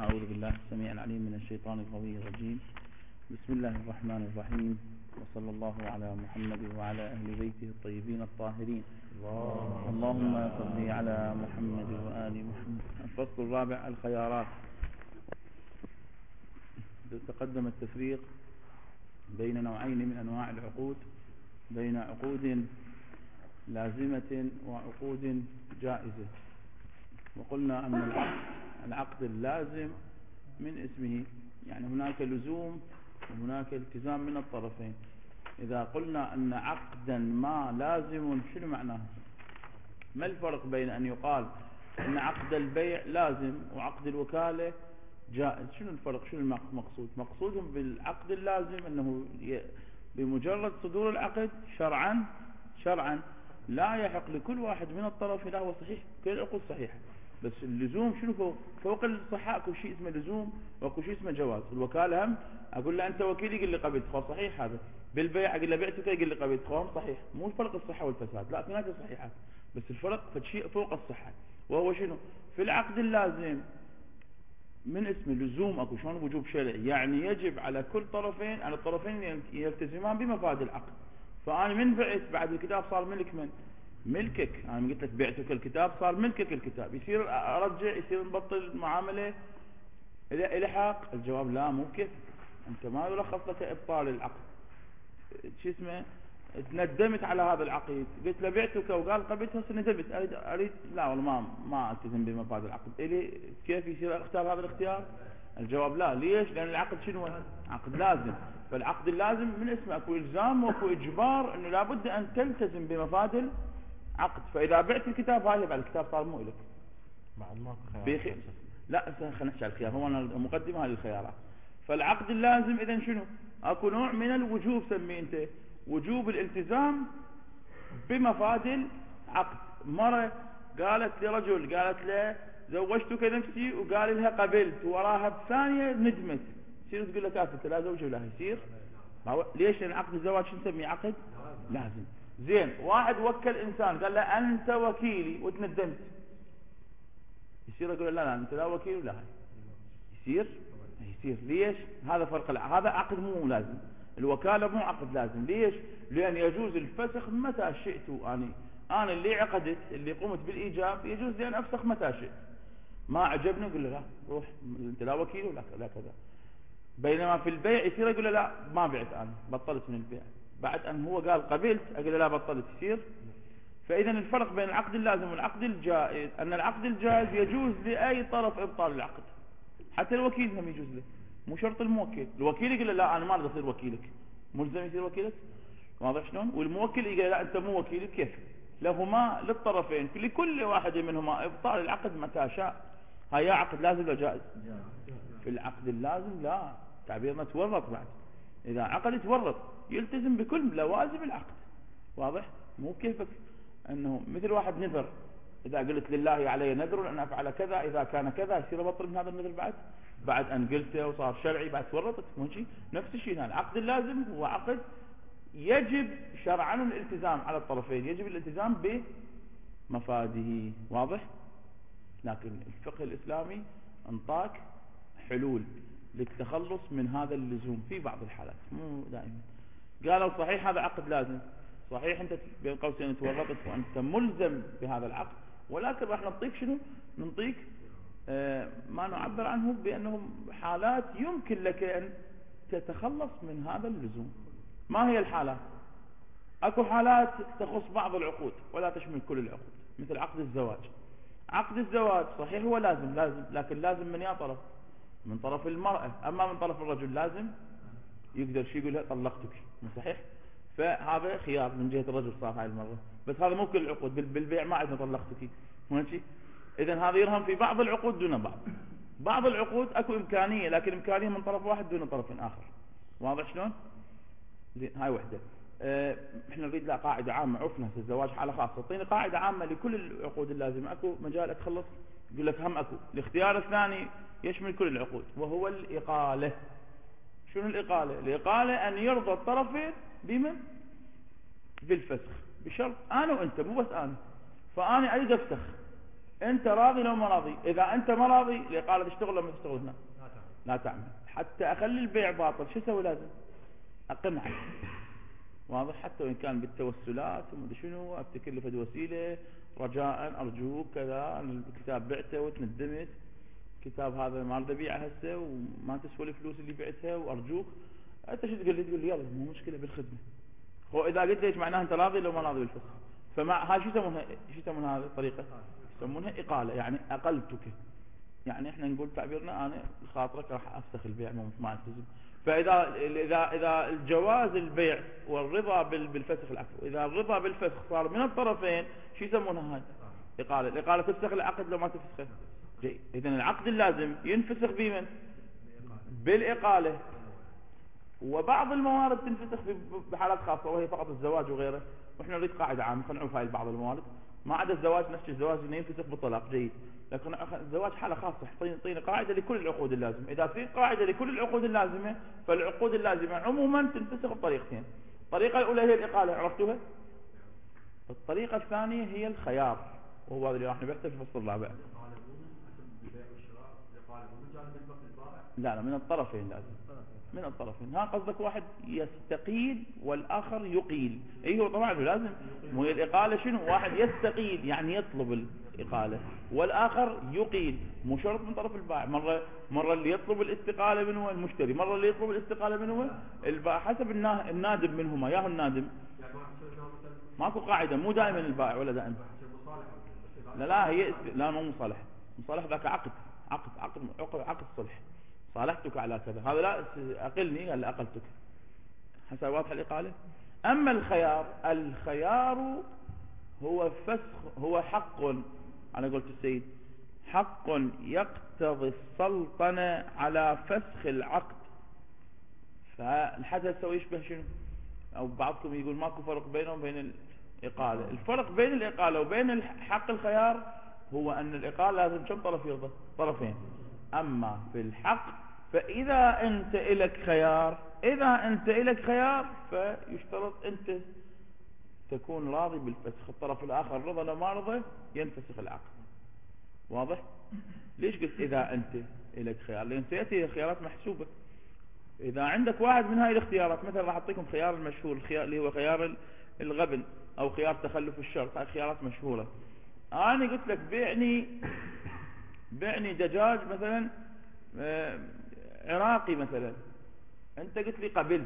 أعوذ بالله السميع العليم من الشيطان القوي الرجيم. بسم الله الرحمن الرحيم، وصلى الله على محمد وعلى أهل بيته الطيبين الطاهرين. اللهم صل على محمد وآل محمد. الفصل الرابع: الخيارات. تقدم التفريق بين نوعين من أنواع العقود، بين عقود لازمة وعقود جائزة. وقلنا أن العقد اللازم من اسمه، يعني هناك لزوم وهناك التزام من الطرفين. إذا قلنا أن عقدا ما لازم، شنو معناه؟ ما الفرق بين أن يقال أن عقد البيع لازم وعقد الوكالة جائز؟ شنو الفرق؟ شنو المقصود؟ مقصودهم بالعقد اللازم أنه بمجرد صدور العقد شرعا لا يحق لكل واحد من الطرفين، هو صحيح كل العقود صحيحة، بس اللزوم شنو فوق الصحة؟ اكو شيء اسمه لزوم واكو شيء اسمه جواز. الوكالة هم اقول له انت وكيل، يقول لي قبلت خو صحيح هذا. بالبيع اقول له بعتك، يقول لي قبلت خو صحيح. مو الفرق الصحة والفساد، لا اثنيناتهم صحيحات، بس الفرق فشيء فوق الصحة، وهو شنو؟ في العقد اللازم من اسم لزوم اكو شلون وجوب شرعي، يعني يجب على كل طرفين، على الطرفين يلتزمان بمفاد العقد. فانا من بعت بعد الكتاب صار ملك من؟ ملكك. انا قلت لك بعتك الكتاب صار ملكك الكتاب، يصير ارجع، يصير نبطل المعامله الى حق؟ الجواب لا، مو كيف. انت ما يرخص لك ابطال العقد. شو اسمه؟ تندمت على هذا العقد، قلت له بعتك وقال قبلتها، ندمت اريد لا والله ما التزم بمفاد العقد، الي كيف يصير اختار هذا الاختيار؟ الجواب لا. ليش؟ لان العقد شنو؟ عقد لازم. فالعقد اللازم من اسمه اكو الزام واكو اجبار انه لابد ان تلتزم بمفاد العقد. فاذا بعت الكتاب هاي بعد الكتاب صار مو لك. لا خلينا نحكي على الخيار، هو انا مقدمه للخيارات. فالعقد اللازم اذا شنو؟ اكو نوع من الوجوب، سميه انت وجوب الالتزام بمفاد العقد. مرة قالت لرجل، قالت له زوجتك نفسي، وقال لها قبلت، وراها بثانية ندمت، يصير تقول له كافر لا زوجه ولا يصير؟ ليش؟ لان عقد الزواج شو نسميه؟ عقد لازم. زين، واحد وكل انسان قال له انت وكيلي وتندمت، يصير يقول لا انت لا وكيل ولا هاي؟ يصير؟ ليش؟ هذا فرق. هذا عقد مو لازم. الوكالة مو عقد لازم. ليش؟ لأن يجوز الفسخ متى شئت. أنا اللي عقدت، اللي قمت بالإيجاب، يجوز لي أن أفسخ متى شئت. ما عجبني أقول له لا روح، أنت لا وكيل ولا كذا. بينما في البيع يصير يقول له لا ما بعت، أنا بطلت من البيع، بعد أن هو قال قبلت أقول له لا بطلت، يصير. فإذا الفرق بين العقد اللازم والعقد الجائز أن العقد الجائز يجوز لأي طرف إبطال العقد، حتى الوكيل هم يجوز له، مو شرط الموكل. الوكيل يقول له لا انا ما اريد اصير وكيلك، ملزم يصير وكيلك، واضح شلون؟ والموكل يقول لا انت مو وكيلك، كيف؟ لهما للطرفين لكل واحد منهما ابطال العقد متى شاء. هيا عقد لازم ولا جائز؟ في العقد اللازم لا، تعبيرنا تورط. بعد اذا عقد يتورط يلتزم بكل لوازم العقد، واضح؟ مو كيفك انه مثل واحد نذر، إذا قلت لله علي نذر أن أفعل كذا إذا كان كذا، يصير أبطل من هذا النذر بعد أن قلته وصار شرعي، بعد تورطت. نفس الشيء هنا. العقد اللازم هو عقد يجب شرعا الالتزام على الطرفين، يجب الالتزام بمفاده، واضح؟ لكن الفقه الإسلامي انطاك حلول للتخلص من هذا اللزوم في بعض الحالات، مو دائما. قالوا صحيح هذا عقد لازم، صحيح انت بين قوسين تورطت وانت ملزم بهذا العقد، ولكن راح نعطيك شنو؟ نعطيك ما نعبر عنه بانه حالات يمكن لك ان تتخلص من هذا اللزوم. ما هي الحالات؟ اكو حالات تخص بعض العقود ولا تشمل كل العقود، مثل عقد الزواج. عقد الزواج صحيح هو لازم، لكن لازم من يا طرف؟ من طرف المرأة. اما من طرف الرجل لازم يقدر شي يقول لها طلقتك، مو صحيح؟ فهذا خيار من جهة الرجل صار هاي المرة، بس هذا مو كل العقود. بالبيع ما عندنا طلقتك، ماشي؟ اذا هذا يرهم في بعض العقود دون بعض العقود اكو امكانية، لكن امكانية من طرف واحد دون طرف اخر، واضح شلون؟ زين، هاي وحدة. احنا نريد لها قاعدة عامة. عرفنا الزواج حالة خاصة، اعطيني قاعدة عامة لكل العقود اللازمة. اكو مجال اتخلص، يقول لك هم اكو الاختيار الثاني يشمل كل العقود، وهو الإقالة. شنو الإقالة؟ الإقالة أن يرضى الطرفين بمن؟ بالفسخ، بشرط أنا وأنت، مو بس أنا. فأنا أريد أفسخ، انت راضي لو ما راضي؟ اذا انت ما راضي الإقالة تشتغل لو ما تشتغل هنا لا تعمل. حتى اخلي البيع باطل شو اسوي؟ لازم اقنعك، واضح؟ حتى وان كان بالتوسلات وما شنو، ابتكر له فد وسيله رجاء ارجوك كذا، الكتاب بعته وتندمت، كتاب هذا ما اريد ابيعه هسه وما تسوى الفلوس اللي بعتها، وارجوك انت شو تقول لي؟ تقول لي يلا مو مشكله بالخدمه. هو اذا قلت ليش معناها انت راضي لو ما راضي بالفسخ. فمع هاي شو يسمونها؟ شو يسمونها هذه الطريقه؟ يسمونها اقاله، يعني اقلتك. يعني احنا نقول تعبيرنا انا خاطرك راح افسخ البيع ما التزم. فاذا الجواز البيع والرضا بالفسخ العفو، اذا الرضا بالفسخ صار من الطرفين شو يسمونها هاي؟ اقاله. الاقاله تفسخ العقد لو ما تفسخه. اذا العقد اللازم ينفسخ بمن؟ بالاقاله. وبعض الموارد تنفسخ بحالات خاصه وهي فقط الزواج وغيره، واحنا نريد قاعده عامه نعرف هاي بعض الموارد. ما عدا الزواج، نفس الزواج انه ينفسخ بالطلاق جيد، لكن الزواج حاله خاصه. اعطيني قاعده لكل العقود اللازمه. اذا في قاعده لكل العقود اللازمه فالعقود اللازمه عموما تنفسخ بطريقتين. الطريقه الاولى هي الاقاله، عرفتوها؟ الطريقه الثانيه هي الخيار، وهو هذا اللي راح نبحثه في الفصل الرابع. لا من الطرفين لازم، من الطرفين. ها قصدك واحد يستقيل والآخر يقيل. هو طبعا لازم. مو الإقالة شنو؟ واحد يستقيل يعني يطلب الإقالة، والآخر يقيل. مو شرط من طرف البائع. مرة اللي يطلب الاستقالة من هو المشتري، مرة اللي يطلب الاستقالة من هو البائع، حسب النادم منهما. ياهو النادم. ماكو قاعدة، مو دائما البائع ولا دائما. لا هي لا مو مصالحة. مصالحة ذاك عقد صلح. صالحتك على كذا، هذا لا أقلني قال أقلتك. حسب واضح الإقالة. أما الخيار هو فسخ، هو حق. أنا قلت السيد حق يقتضي السلطنة على فسخ العقد. فالحدث سوي يشبه شنو؟ أو بعضكم يقول ماكو فرق بينهم وبين الإقالة. الفرق بين الإقالة وبين حق الخيار هو أن الإقالة لازم كم طرف يرضى؟ طرفين. أما في الحق فإذا أنت إلك خيار فيشترط أنت تكون راضي بالفسخ، الطرف الآخر رضى لو ما رضى ينفسخ العقد. واضح؟ ليش قلت إذا أنت إلك خيار؟ لأن سيأتي خيارات محسوبة. إذا عندك واحد من هاي الاختيارات، مثلا راح أعطيكم خيار المشهور، الخيار اللي هو خيار الغبن أو خيار تخلف الشرط. هاي خيارات مشهورة. أنا قلت لك بيعني دجاج مثلا عراقي مثلا، انت قلت لي قبلت،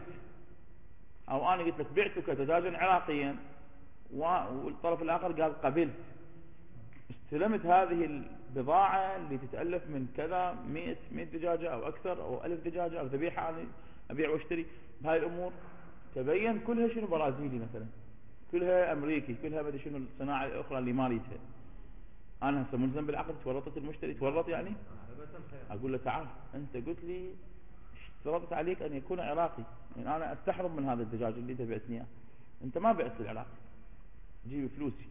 او انا قلت لك بعتك دجاجا عراقيا والطرف الاخر قال قبلت. استلمت هذه البضاعة اللي تتألف من كذا 100 دجاجة او اكثر او 1000 دجاجة او ذبيحة، يعني ابيع واشتري بهاي الامور. تبين كلها شنو برازيلي مثلا، كلها امريكي، كلها بدي شنو الصناعة الاخرى اللي ما ريتها. انا هسه ملزم بالعقد؟ تورطت المشتري، تورط يعني. اقول له تعال انت قلت لي اشترطت عليك ان يكون عراقي، يعني انا استحرم من هذا الدجاج اللي انت بعتني اياه. انت ما بعت العراق، جيب فلوسي.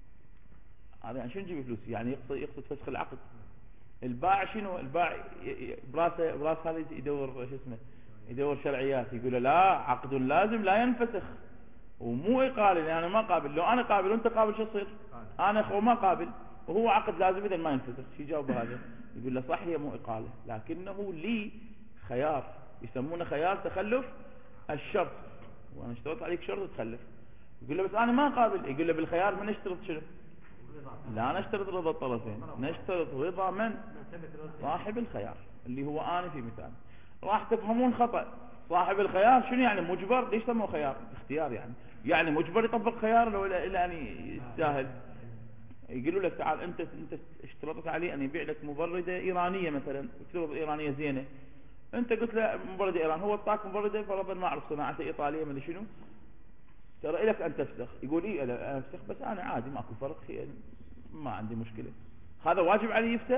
هذا يعني شنو جيب فلوسي؟ يعني يقصد فسخ العقد. البائع شنو؟ البائع براس هذا يدور شو اسمه، يدور شرعيات. يقول له لا، عقد لازم لا ينفسخ ومو إقالة. يعني انا ما قابل، لو انا قابل وانت قابل شو يصير؟ انا اخو ما قابل وهو عقد لازم اذا ما ينفسخ. شو يجاوب هذا؟ يقول له صح هي مو إقالة لكنه لي خيار، يسمونه خيار تخلف الشرط، وانا اشترطت عليك شرط تخلف. يقول له بس انا ما قابل. يقول له بالخيار من اشترط شنو؟ لا نشترط رضا الطرفين، نشترط رضا من؟ صاحب الخيار اللي هو انا في مثال. راح تفهمون خطأ. صاحب الخيار شنو يعني؟ مجبر. ليش سموه خيار؟ اختيار يعني مجبر يطبق خيار لو الا ان يستاهل. يقولوا لك تعال انت اشترطت علي ان يبيع لك مبردة ايرانية مثلا، افترض ايرانية زينة، انت قلت له مبردة ايران، هو اعطاك مبردة فرضا ما اعرف صناعتها ايطالية ما شنو، ترى لك ان تفسخ. يقول ايه انا افسخ بس انا عادي ماكو فرق، ما عندي مشكلة. هذا واجب عليه يفسخ؟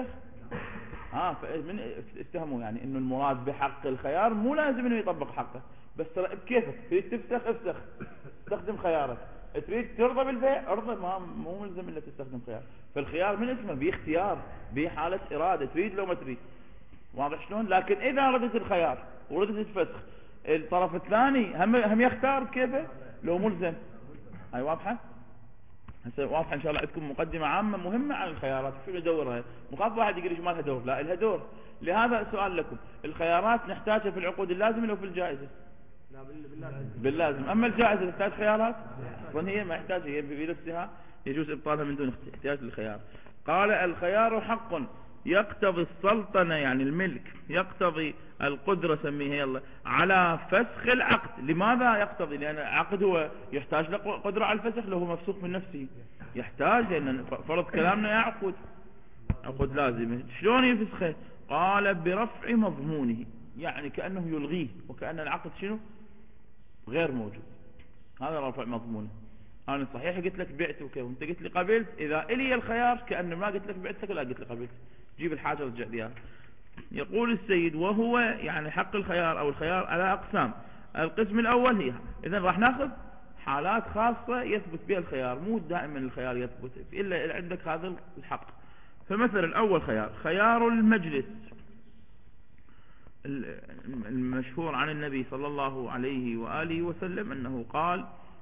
فمن اتهموا يعني انه المراد بحق الخيار مو لازم انه يطبق حقه، بس ترى بكيفك، تريد تفسخ افسخ، استخدم خيارك. تريد ترضى بالبيع ارضى، مو ملزم الا تستخدم خيار. فالخيار من اسمه باختيار، بحالة ارادة، تريد لو ما تريد. واضح شلون؟ لكن اذا ردت الخيار وردت الفسخ، الطرف الثاني هم يختار بكيفه لو ملزم. هاي واضحة؟ هسه واضح ان شاء الله عندكم مقدمة عامة مهمة عن الخيارات، شو ندورها؟ مخاف واحد يقول ما لها دور، لا لها دور. لهذا سؤال لكم، الخيارات نحتاجها في العقود اللازمة لو في الجائزة؟ لا باللازم. باللازم. اما الجائزة تحتاج خيارات؟ اصلا هي ما يحتاج، هي بنفسها يجوز ابطالها من دون احتياج للخيار. قال الخيار حق يقتضي السلطنة يعني الملك، يقتضي القدرة سميها يلا على فسخ العقد. لماذا يقتضي؟ لأن العقد هو يحتاج قدرة على الفسخ، لو هو مفسوخ من نفسه يحتاج، لأن فرض كلامنا يا عقد لازمة. شلون يفسخه؟ قال برفع مضمونه، يعني كأنه يلغيه، وكأن العقد شنو؟ غير موجود. هذا رفع مضمونه. أنا صحيح قلت لك بعتك وانت قلت لي قبلت، إذا إلي الخيار كأنه ما قلت لك بعتك ولا قلت لي قبلت، جيب الحاجة ورجع ليها. يقول السيد وهو يعني حق الخيار أو الخيار على أقسام. القسم الأول هي، إذن راح ناخذ حالات خاصة يثبت بها الخيار، مو دائما الخيار يثبت إلا عندك هذا الحق. فمثلا الأول خيار المجلس، المشهور عن النبي صلى الله عليه وآله وسلم أنه قال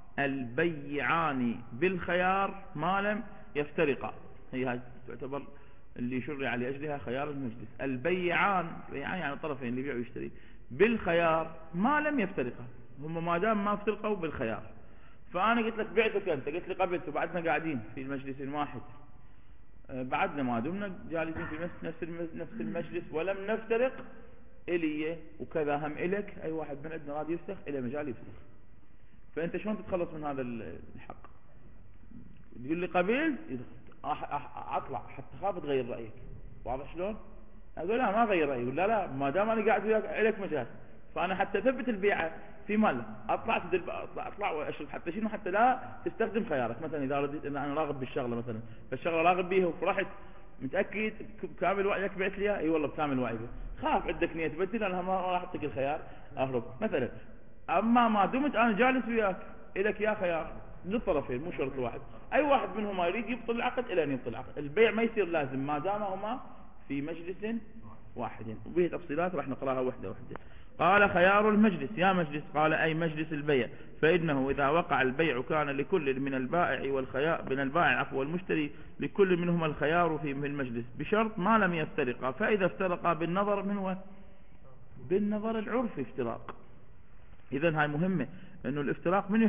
البيعان بالخيار ما لم يفترقا. هي تعتبر اللي شرع لأجلها خيار المجلس. البيعان يعني الطرفين اللي بيع ويشتري بالخيار ما لم يفترقا، هم ما دام ما افترقوا بالخيار. فأنا قلت لك بعتك أنت، قلت لي قبلت، وبعدنا قاعدين في مجلس واحد، بعدنا ما دمنا جالسين في نفس المجلس ولم نفترق، إلي وكذا هم إلك، أي واحد من عندنا راد يفسخ إلى مجال يفسخ. فأنت شلون تتخلص من هذا الحق؟ تقول لي قبيل أطلع حتى خاف تغير رأيك، واضح شلون؟ أقول لا ما غير رأيي، يقول لا ما دام أنا قاعد وياك إلك مجال. فأنا حتى ثبت البيعة في مال أطلع وأشرب حتى شنو، حتى لا تستخدم خيارك. مثلا إذا رديت أن أنا راغب بالشغلة مثلا، فالشغلة راغب بيها وفرحت متأكد كامل وعيك بعت لي اي والله بكامل وعي، خاف عندك نية تبدل، انا ما راح اعطيك الخيار اهرب مثلا. اما ما دمت انا جالس وياك الك يا خيار للطرفين مو شرط واحد، اي واحد منهما يريد يبطل العقد الى ان يبطل العقد. البيع ما يصير لازم ما دام هما في مجلس واحد، وبه تفصيلات راح نقراها وحده وحده. قال خيار المجلس، يا مجلس، قال أي مجلس البيع، فإنه إذا وقع البيع كان لكل من البائع والخيار من البائع والمشتري لكل منهما الخيار في المجلس بشرط ما لم يفترقا، فإذا افترقا بالنظر من بالنظر العرفي افتراق. إذن هاي مهمة، إنه الافتراق من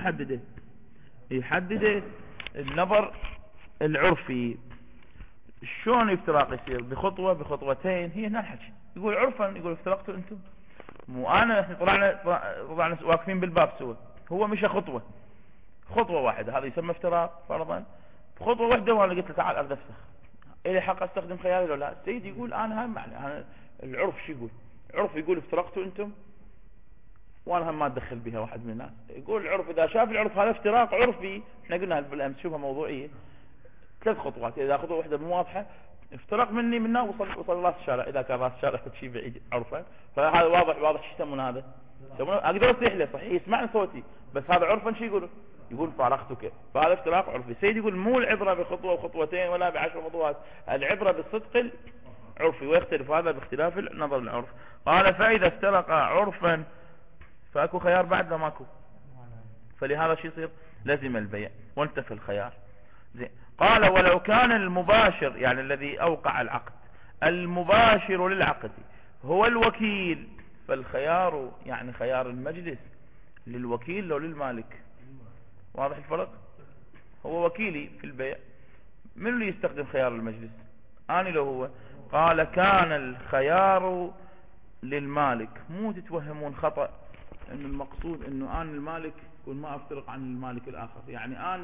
يحدده النظر العرفي. شلون افتراق يصير؟ بخطوة بخطوتين، هي هنا الحكي. يقول عرفا، يقول افترقتوا انتم، مو انا احنا طلعنا واقفين بالباب سوا، هو مشى خطوة واحدة، هذا يسمى افتراق فرضا. خطوة واحدة وانا قلت له تعال اريد افسخ، الي حق استخدم خياري ولا لا؟ السيد يقول انا هاي معنى العرف شو يقول؟ العرف يقول افترقتوا انتم وانا هم ما ادخل بها واحد من الناس. يقول العرف اذا شاف العرف هذا افتراق عرفي، احنا قلنا بالامس شوفها موضوعية، 3 خطوات، اذا خطوة واحدة مو واضحة افترق مني منه وصل راس الشارع، اذا كان راس الشارع شيء بعيد عرفا، فهذا واضح شو يسمون هذا؟ يسمونه اقدر اصيح له صحيح يسمعني صوتي، بس هذا عرفا شو يقول فارقتك، فهذا افتراق عرفي. السيد يقول مو العبرة بخطوة وخطوتين ولا ب10 خطوات، العبرة بالصدق العرفي، ويختلف هذا باختلاف النظر العرف. قال فإذا افترق عرفا فاكو خيار بعد لا ماكو، فلهذا شو يصير؟ لزم البيع وانتفى الخيار. زين. قال ولو كان المباشر يعني الذي اوقع العقد المباشر للعقد هو الوكيل، فالخيار يعني خيار المجلس للوكيل لو للمالك. واضح الفرق؟ هو وكيلي في البيع، من اللي يستخدم خيار المجلس؟ اني لو هو. قال كان الخيار للمالك. مو تتوهمون خطأ ان المقصود انه انا المالك يكون ما افترق عن المالك الاخر، يعني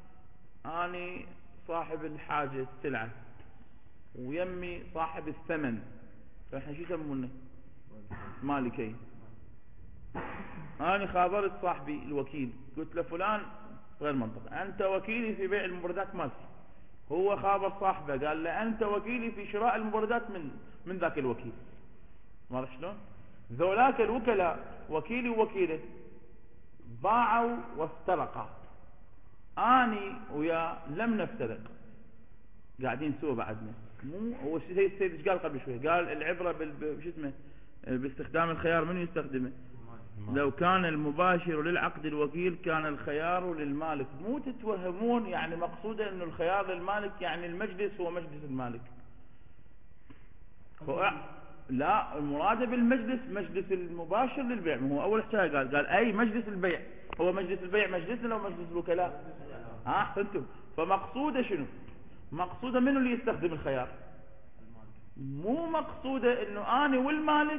اني صاحب الحاجة السلعة ويمي صاحب الثمن، فاحنا شو يسمونه؟ مالكين. انا خابرت صاحبي الوكيل قلت له فلان غير منطق، انت وكيلي في بيع المبردات مالتي، هو خابر صاحبه قال له انت وكيلي في شراء المبردات من ذاك الوكيل. ما شلون؟ ذولاك الوكلاء وكيلي ووكيله باعوا وافترقا، اني ويا لم نفترق قاعدين سوا بعدنا. مو هو السيد ايش قال قبل شوي؟ قال العبرة شو اسمه باستخدام الخيار، من يستخدمه؟ لو كان المباشر للعقد الوكيل كان الخيار للمالك. مو تتوهمون يعني مقصوده انه الخيار للمالك يعني المجلس هو مجلس المالك. لا، المراد بالمجلس مجلس المباشر للبيع. هو اول حاجه قال اي مجلس البيع. هو مجلس البيع مجلسنا ومجلس الوكلاء. احسنتم. فمقصوده شنو؟ مقصوده منو اللي يستخدم الخيار؟ مو مقصوده انه انا والمالك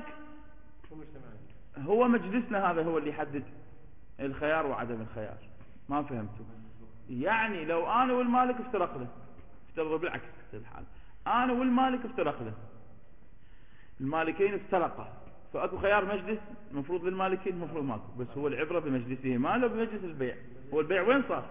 هو مجلسنا هذا هو اللي يحدد الخيار وعدم الخيار. ما فهمتوا؟ يعني لو انا والمالك افترقنا، افترضوا بالعكس الحال، انا والمالك افترقنا، المالكين افترقا، فاكو خيار مجلس المفروض للمالكين، المفروض ماكو، بس هو العبره بمجلسهما لو بمجلس البيع. هو البيع وين صار؟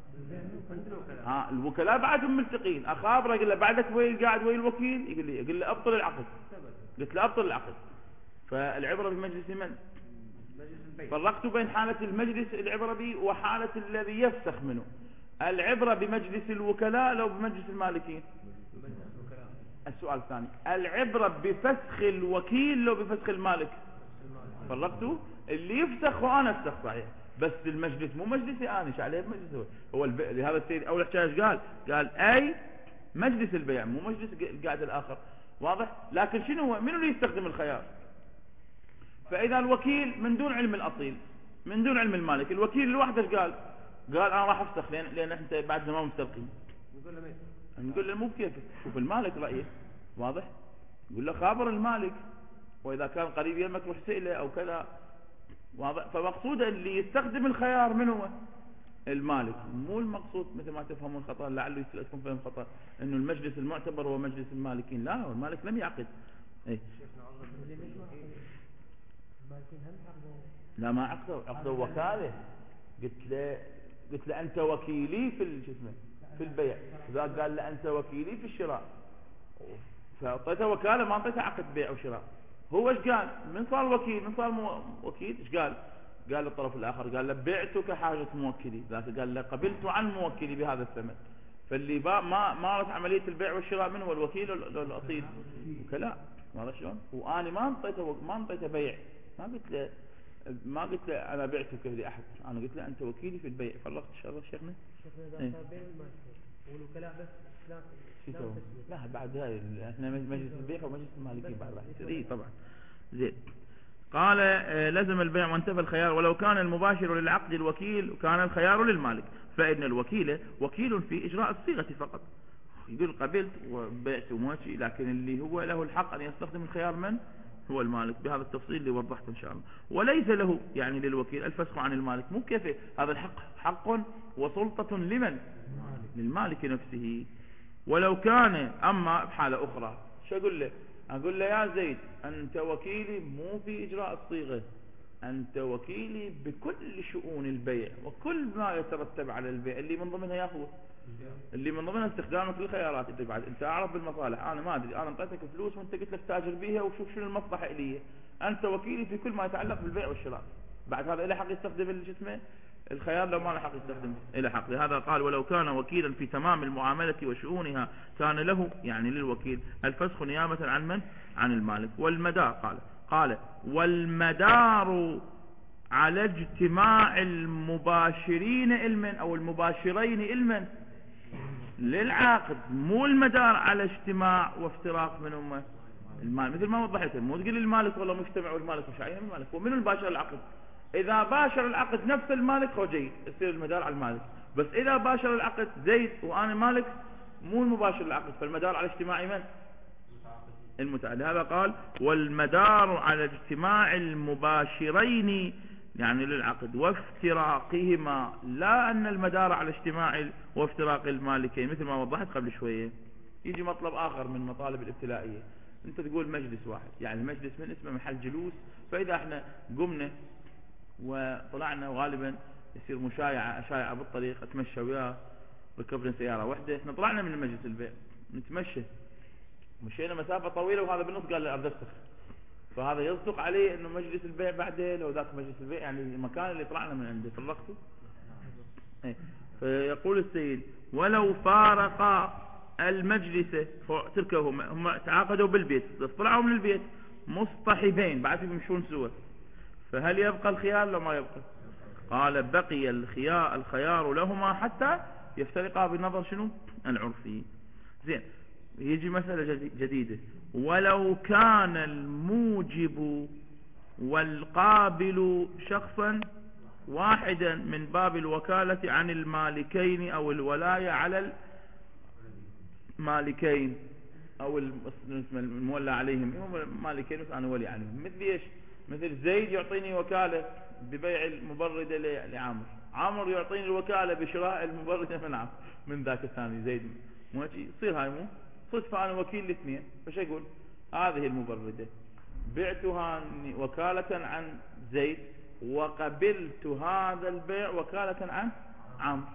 الوكلاء بعدهم ملتقين. اخابره اقول له بعدك وين قاعد وين الوكيل؟ يقول لي ابطل العقد. قلت له ابطل العقد. فالعبره بمجلس من؟ فرقت بين حالة المجلس العبرة به وحالة الذي يفسخ منه. العبرة بمجلس الوكلاء لو بمجلس المالكين. السؤال الثاني، العبرة بفسخ الوكيل لو بفسخ المالك. فرقتوا؟ اللي يفسخ وانا افسخ صحيح، بس المجلس مو مجلسي انا، ايش عليه بمجلس هو لهذا السيد اول حاجه قال اي مجلس البيع مو مجلس القاعد الاخر. واضح؟ لكن شنو هو؟ منو اللي يستخدم الخيار؟ فإذا الوكيل من دون علم الأصيل، من دون علم المالك، الوكيل لوحده ايش قال؟ قال أنا راح أفسخ لأن إحنا بعدنا ما مستلقين. نقول له مو بكيفك، شوف المالك رأيه. واضح؟ يقول له خابر المالك، وإذا كان قريب يمك روح سئله أو كذا. واضح؟ فمقصود اللي يستخدم الخيار من هو؟ المالك. مو المقصود مثل ما تفهمون خطأ، لعله يسألكم فهم خطأ، إنه المجلس المعتبر هو مجلس المالكين. لا، هو المالك لم يعقد. إيه؟ لا، ما عقدوا وكاله. قلت له انت وكيلي في البيع. قال له انت وكيلي في الشراء، فاعطيته وكاله ما اعطيته عقد بيع او شراء. هو ايش قال؟ من صار وكيل؟ من صار وكيل ايش قال؟ قال للطرف الاخر، قال له بعتك حاجه موكلي، قال له قبلت عن موكلي بهذا الثمن. فاللي ما مارس عمليه البيع والشراء من هو؟ الوكيل الاصيل؟ وكلاء. ما شلون؟ وانا ما انطيته بيع، ما قلت له انا بعتك لاحد، انا قلت له انت وكيلي في البيع. فرقت الشر شيخنا. اذا صار بيع والوكلاء بس لا بعد هاي احنا مجلس البيع ومجلس المالكين بعد راح يصير. اي طبعا. زين. قال لزم البيع وانتفى الخيار ولو كان المباشر للعقد الوكيل كان الخيار للمالك، فإن الوكيل وكيل في إجراء الصيغة فقط. يقول قبلت وبعت وماشي، لكن اللي هو له الحق أن يستخدم الخيار من هو المالك، بهذا التفصيل اللي وضحته إن شاء الله. وليس له يعني للوكيل الفسخ عن المالك. مو كيف هذا الحق حق وسلطة لمن؟ للمالك نفسه. ولو كان أما بحالة أخرى شو أقول له؟ أقول له يا زيد أنت وكيلي مو في إجراء الصيغة، أنت وكيلي بكل شؤون البيع وكل ما يترتب على البيع اللي من ضمنها ياخذ، اللي من ضمنها استخدامك للخيارات. انت اعرف بالمصالح، انا ما ادري، انا انطيتك فلوس وانت قلت لك تاجر بيها وشوف شنو المصلحه الي. انت وكيلي في كل ما يتعلق بالبيع والشراء. بعد هذا له حق يستخدم الخيار لو ما له حق يستخدم له حق. لهذا قال ولو كان وكيلا في تمام المعامله وشؤونها كان له يعني للوكيل الفسخ نيابه عن من؟ عن المالك. والمدار قال والمدار على اجتماع المباشرين علما او المباشرين علما للعاقد، مو المدار على اجتماع وافتراق منهم المال. مثل ما وضحت، مو تقول المالك والله مجتمع والمالك مش عين المالك. ومن الباشر العقد؟ اذا باشر العقد نفس المالك هو جيد يصير المدار على المالك، بس اذا باشر العقد زيد وانا مالك مو المباشر العقد، فالمدار على اجتماع من؟ المتعدد. هذا قال والمدار على اجتماع المباشرين يعني للعقد وافتراقهما، لا أن المدار على اجتماع وافتراق المالكين مثل ما وضحت قبل شوية. يجي مطلب آخر من مطالب الابتلائية، أنت تقول مجلس واحد، يعني المجلس من اسمه محل جلوس، فإذا احنا قمنا وطلعنا وغالبا يصير أشايعة بالطريق، أتمشى وياه، ركبنا سيارة واحدة، احنا طلعنا من مجلس البيع نتمشى، مشينا مسافة طويلة وهذا بالنص قال لي أردفسخ، فهذا يصدق عليه انه مجلس البيع بعدين لو ذاك مجلس البيع يعني المكان اللي طلعنا من عنده فرقته. فيقول السيد ولو فارق المجلس تركه، هم تعاقدوا بالبيت، طلعوا من البيت مصطحبين بعد يمشون سوا، فهل يبقى الخيار لو ما يبقى؟ قال بقي الخيار لهما حتى يفترقا بالنظر شنو العرفي. زين، يجي مسألة جديدة. ولو كان الموجب والقابل شخصا واحدا من باب الوكالة عن المالكين أو الولاية على المالكين أو المولى عليهم، هم المالكين بس أنا ولي عليهم. مثل إيش؟ مثل زيد يعطيني وكالة ببيع المبردة لعامر، عامر يعطيني الوكالة بشراء المبردة من ذاك الثاني زيد. مو يصير هاي مو صدفة أنا وكيل الاثنين. فش أقول؟ هذه المبردة بعتها وكالة عن زيد وقبلت هذا البيع وكالة عن عمرو،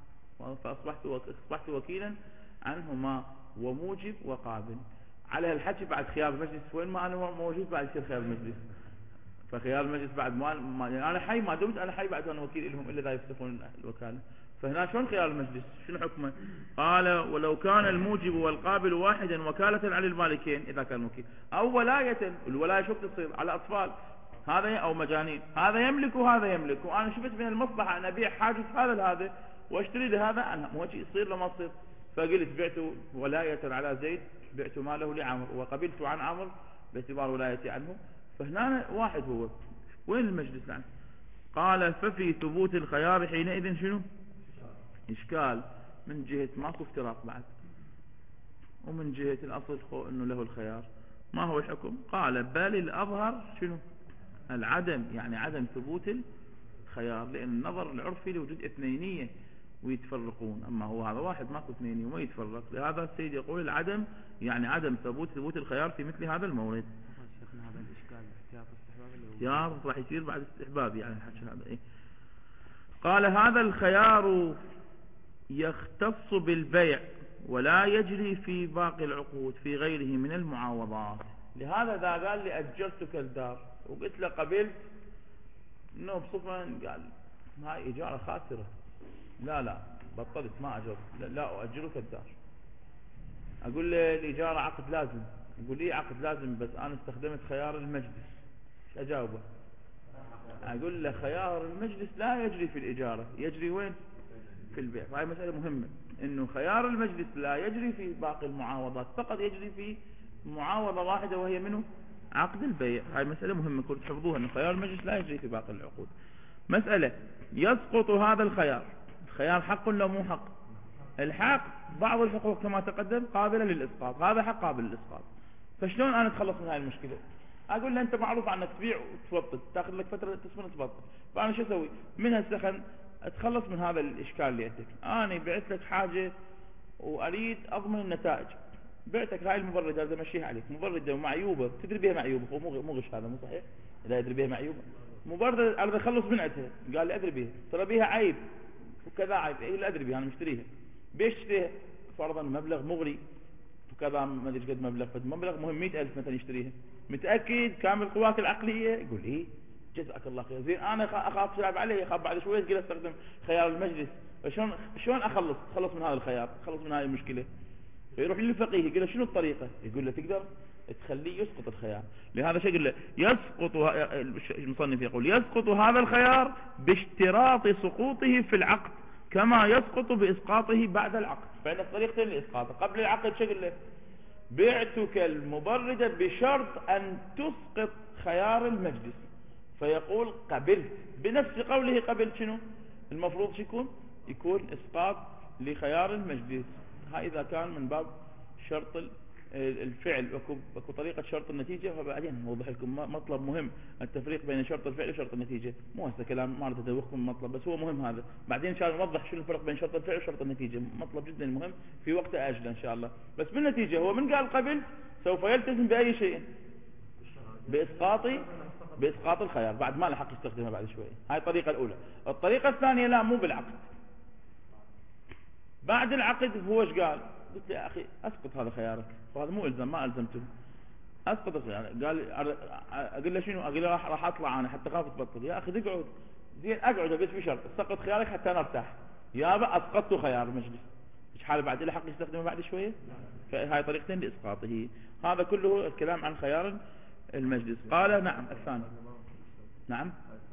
فأصبحت وكيلا عنهما وموجب وقابل. على الحكي بعد خيار المجلس، وين ما أنا موجود بعد يصير خيار المجلس. فخيار المجلس بعد ما أنا حي، ما دمت أنا حي بعد أنا وكيل لهم إلا إذا يفتحون الوكالة. فهنا شلون خيار المجلس؟ شنو حكمه؟ قال ولو كان الموجب والقابل واحدا وكالة على المالكين إذا كان وكيل، أو ولاية. الولاية شو بتصير؟ على أطفال هذا أو مجانين، هذا يملك وهذا يملك، وأنا شفت من المصلحة أن أبيع حاجة هذا لهذا واشتري لهذا عنها. مو يصير لما تصير. فقلت بعت ولاية على زيد، بعت ماله لعمر وقبلت عن عمر باعتبار ولايتي عنه. فهنا واحد هو. وين المجلس عنه؟ قال ففي ثبوت الخيار حينئذ شنو إشكال، من جهة ماكو افتراق بعد، ومن جهة الأصل أنه له الخيار. ما هو الحكم؟ قال بل الأظهر شنو العدم، يعني عدم ثبوت الخيار، لأن النظر العرفي لوجود اثنينية ويتفرقون، أما هو هذا واحد ماكو اثنينية وما يتفرق. لهذا السيد يقول العدم يعني عدم ثبوت الخيار في مثل هذا المورد. شيخنا هذا الإشكال احتياط استحباب احتياط راح يصير بعد استحباب، يعني الحكي هذا إيه. قال هذا الخيار يختص بالبيع ولا يجري في باقي العقود في غيره من المعاوضات. لهذا ذا قال لي أجرتك الدار وقلت له قبلت انه بصفا، قال هاي إجارة خاسرة، لا بطلت ما أجرت، لا أؤجرك الدار. أقول له الإجارة عقد لازم، يقول لي عقد لازم بس أنا استخدمت خيار المجلس. ايش أجاوبه؟ أقول له خيار المجلس لا يجري في الإجارة، يجري وين؟ في البيع. فهي مسألة مهمة، إنه خيار المجلس لا يجري في باقي المعاوضات، فقط يجري في معاوضة واحدة وهي منه عقد البيع. هاي مسألة مهمة كنت تحفظوها، إنه خيار المجلس لا يجري في باقي العقود. مسألة يسقط هذا الخيار حق ولا مو حق؟ الحق بعض الحقوق كما تقدم قابلة للإسقاط، هذا حق قابل للإسقاط. فشلون أنا أتخلص من هاي المشكلة؟ أقول له أنت معروف عنك تبيع وتبطل، تأخذ لك فترة تسمن تبطل. فأنا شو أسوي؟ من هالسخن أتخلص من هذا الإشكال اللي عندك. أنا بعت لك حاجة وأريد أضمن النتائج، بعتك هاي المبردة هذا مشيها عليك، مبردة معيوبة تدري بها معيوبة، هو مو غش، هذا مو صحيح، لا يدري بها معيوبة، مبردة أريد أخلص من عندها. قال لي أدري بها، ترى بها عيب وكذا عيب، إيه اللي أدري بها أنا مشتريها. بيشتريها فرضا مبلغ مغري وكذا، ما أدري قد مبلغ مهم 100,000 مثلا يشتريها، متأكد كامل قواك العقلية؟ يقول إيه جزاك الله خير. زين أنا أخاف تلعب عليه، أخاف بعد شوية تقول استخدم خيار المجلس. شلون أخلص من هذا الخيار، أخلص من هذه المشكلة؟ فيروح للفقيه يقول له شنو الطريقة؟ يقول له تقدر تخليه يسقط الخيار. لهذا شيء يقول له يسقط، المصنف يقول يسقط هذا الخيار باشتراط سقوطه في العقد كما يسقط بإسقاطه بعد العقد. فعندك طريقتين لإسقاطه. قبل العقد شو يقول له؟ بعتك المبردة بشرط أن تسقط خيار المجلس، فيقول قبلت، بنفس قوله قبلت شنو المفروض يكون إسقاط لخيار المجلس. هاي إذا كان من باب شرط الفعل. اكو طريقة شرط النتيجة، فبعدين نوضح لكم مطلب مهم، التفريق بين شرط الفعل وشرط النتيجة. مو هسه كلام ما اريد ادوخكم مطلب، بس هو مهم هذا. بعدين ان شاء الله نوضح شنو الفرق بين شرط الفعل وشرط النتيجة، مطلب جدا مهم في وقت اجل ان شاء الله. بس بالنتيجة هو من قال قبل سوف يلتزم بأي شيء؟ بإسقاط الخيار بعد ما لحق يستخدمها بعد شوي. هاي الطريقة الأولى. الطريقة الثانية لا، مو بالعقد، بعد العقد هو ايش قال؟ قلت له يا أخي أسقط هذا خيارك، وهذا مو إلزام ما ألزمته، أسقط الخيار. قال أقول له شنو؟ أقول له راح أطلع أنا حتى خاف تبطل. يا أخي تقعد. زين أقعد بس بشرط سقط خيارك حتى نرتاح. يابا أسقطت خيار المجلس، إيش حاله بعد له حق يستخدمه بعد شوية؟ فهاي طريقتين لإسقاطه. هذا كله الكلام عن خيار المجلس. قال نعم الثاني نعم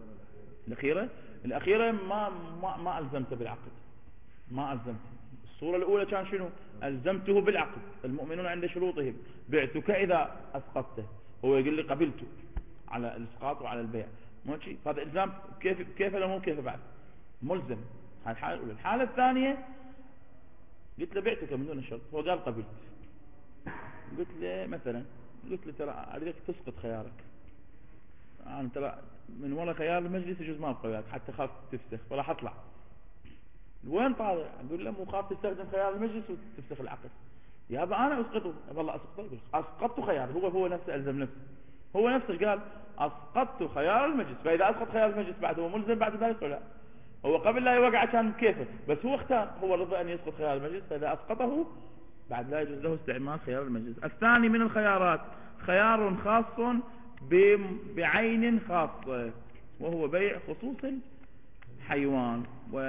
الأخيرة ما ألزمته بالعقد، ما ألزمته. الصورة الأولى كان شنو؟ ألزمته بالعقد، المؤمنون عند شروطهم، بعتك إذا أسقطته، هو يقول لي قبلته على الإسقاط وعلى البيع، ماشي. هذا إلزام كيف لا مو كيف بعد ملزم. هاي الحالة الأولى. الحالة الثانية قلت له بعتك من دون شرط، هو قال قبلت. قلت له مثلا، قلت له ترى أريدك تسقط خيارك، أنا ترى من وراء خيار المجلس يجوز ما أبقى وياك حتى خاف تفسخ ولا حطلع. وين طالع؟ أقول له مو خاف تستخدم خيار المجلس وتفسخ العقد. يا أبا أنا أسقطه. والله أسقطه، أسقطت خيار. هو نفسه ألزم نفسه، هو نفسه قال أسقطت خيار المجلس. فإذا أسقط خيار المجلس بعد هو ملزم بعد ذلك ولا؟ هو قبل لا يوقع كان كيفه، بس هو اختار، هو رضى أن يسقط خيار المجلس، فإذا أسقطه بعد لا يجوز له استعمال خيار المجلس. الثاني من الخيارات خيار خاص بعين خاصة، وهو بيع خصوص الحيوان.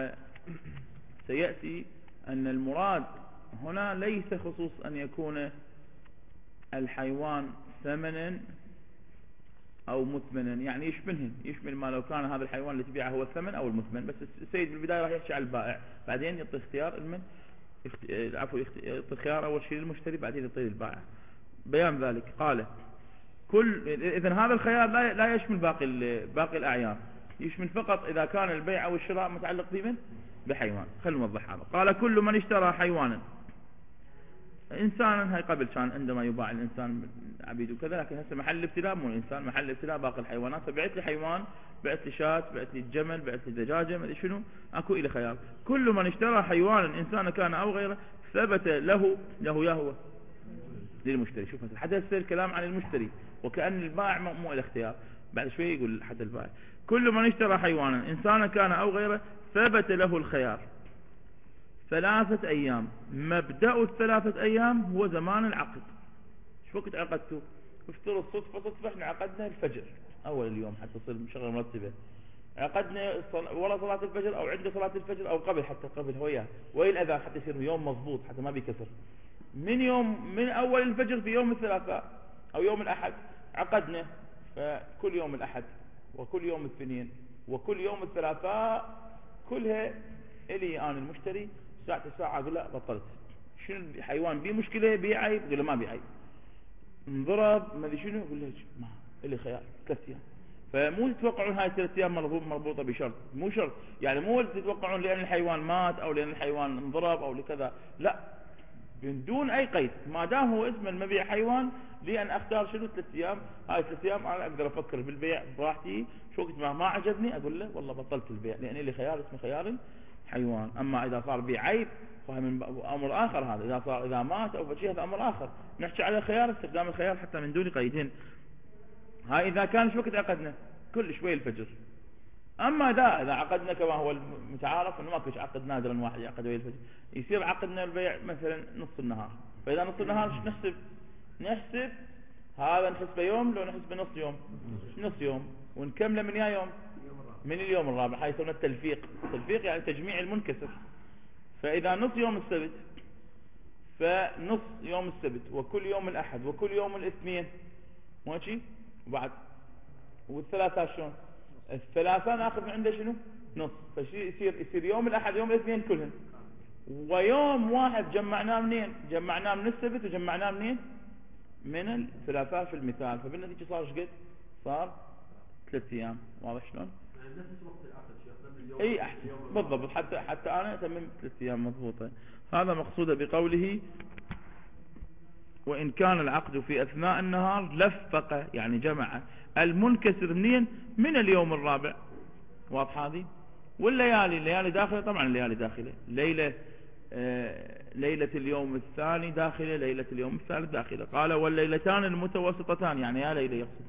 وسيأتي أن المراد هنا ليس خصوص أن يكون الحيوان ثمنا أو مثمنا، يعني يشمل ما لو كان هذا الحيوان اللي تبيعه هو الثمن أو المثمن. بس السيد بالبداية راح يحكي على البائع، بعدين يعطي اختيار يعطي خيار أول شيء للمشتري، بعدين يعطي البائع بيان ذلك. قال إذن هذا الخيار لا يشمل باقي الأعيان، يشمل فقط إذا كان البيع أو الشراء متعلق بمن؟ بحيوان. خلنا نوضح هذا. قال كل من اشترى حيوانا، إنسانا، هاي قبل كان عندما يباع الإنسان عبيد وكذا، لكن هسه محل الابتلاء مو الإنسان، محل الابتلاء باقي الحيوانات. فبعت لي حيوان، بعت لي شاة، بعت لي جمل، بعت لي دجاجة، ما ادري شنو، اكو إلى خيار. كل من اشترى حيوانا إنسانا كان أو غيره ثبت له يا هو للمشتري. شوف حتى يصير الكلام عن المشتري وكأن البائع مو الاختيار. بعد شوي يقول حتى البائع كل من اشترى حيوانا إنسانا كان أو غيره ثبت له الخيار 3 أيام. مبدأ 3 أيام هو زمان العقد. شو وقت عقدته؟ افترض صدفة احنا عقدنا الفجر أول اليوم حتى تصير شغلة مرتبة، عقدنا ولا صلاة الفجر أو عند صلاة الفجر أو قبل، حتى قبل هويا وين الأذان حتى يصير يوم مضبوط حتى ما بيكسر. من أول الفجر في يوم الثلاثاء أو يوم الأحد عقدنا، فكل يوم الأحد وكل يوم الاثنين وكل يوم الثلاثاء كلها إلي أنا المشتري ساعة أقول له بطلت. شنو الحيوان بيه مشكلة بيه عيب؟ يقول له ما بيه عيب. انضرب ما ادري شنو، يقول له ما إلي خيار 3 أيام. فمو تتوقعون هاي 3 أيام مربوطة بشرط، مو شرط يعني، مو تتوقعون لأن الحيوان مات أو لأن الحيوان انضرب أو لكذا، لا، بدون أي قيد. ما دام هو اسم المبيع حيوان لي أن أختار شنو 3 أيام. هاي 3 أيام أنا أقدر أفكر بالبيع براحتي. شو وقت ما عجبني أقول له والله بطلت البيع لأن لي خيار اسمه خيار حيوان. أما إذا صار بيع عيب فهي من أمر آخر. هذا إذا مات أو شيء هذا أمر آخر. نحكي على الخيار، استخدام الخيار حتى من دون قيدين. هاي إذا كان شو وقت عقدنا؟ كل شوي الفجر. أما إذا عقدنا كما هو المتعارف أنه ما فيش عقد نادرا واحد يعقد ويا الفجر، يصير عقدنا البيع مثلا نص النهار. فإذا نص النهار شو نحسب هذا؟ نحسبه يوم لو نحسبه نص يوم؟ نص يوم. ونكمله من يوم؟ من اليوم الرابع. هاي يسمونه التلفيق يعني تجميع المنكسر. فإذا نص يوم السبت فنص يوم السبت وكل يوم الأحد وكل يوم الاثنين ماشي. وبعد والثلاثاء شلون؟ الثلاثاء ناخذ من عنده شنو؟ نص. يصير يوم الأحد يوم الاثنين كلهم. ويوم واحد جمعناه منين؟ جمعناه من السبت وجمعناه منين؟ من الثلاثاء في المثال. فبالنتيجة صار ايش قد؟ صار 3 أيام. واضح شلون؟ يعني نفس وقت العقد شيخ. اي احسن بالضبط. حتى انا اتمم 3 أيام مضبوطة. هذا مقصود بقوله وإن كان العقد في أثناء النهار لفق، يعني جمع المنكسر منين؟ من اليوم الرابع. واضح هذه؟ والليالي داخلة طبعا. الليالي داخلة ليلة اليوم الثاني داخلة، ليلة اليوم الثالث داخلة. قال والليلتان المتوسطتان، يعني يا ليلة يقصد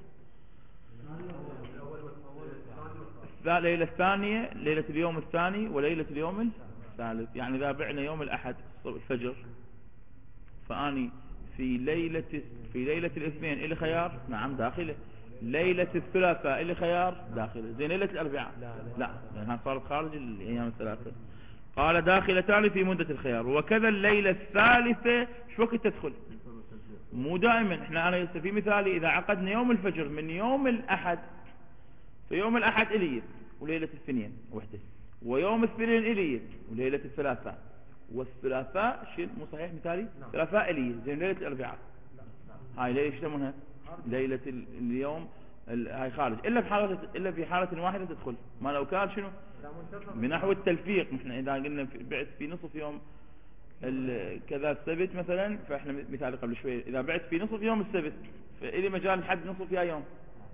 ليلة الثانية، ليلة اليوم الثاني وليلة اليوم الثالث. يعني إذا بعنا يوم الأحد الفجر فأني في ليلة الاثنين إلي خيار، نعم داخله. ليلة الثلاثاء إلي خيار داخله. زين ليلة الأربعاء لا، لأنها صارت خارج الأيام الثلاثة. قال داخلتان في مدة الخيار. وكذا الليلة الثالثة شو وقت تدخل؟ مو دائما. احنا أنا في مثالي إذا عقدنا يوم الفجر من يوم الأحد فيوم الأحد إلي وليلة الاثنين وحده، ويوم الاثنين إلي وليلة الثلاثاء، والثلاثاء شيء مو صحيح مثالي؟ ثلاثاء إلي زين ليلة الأربعاء. هاي ليلة يسمونها ليلة اليوم هاي خارج، إلا في حالة واحدة تدخل، ما لو كان شنو بنحو التلفيق. نحن إذا قلنا بعت في نصف يوم كذا السبت مثلا، فإحنا مثال قبل شوي إذا بعت في نصف يوم السبت فإلي مجال لحد نصف يا يوم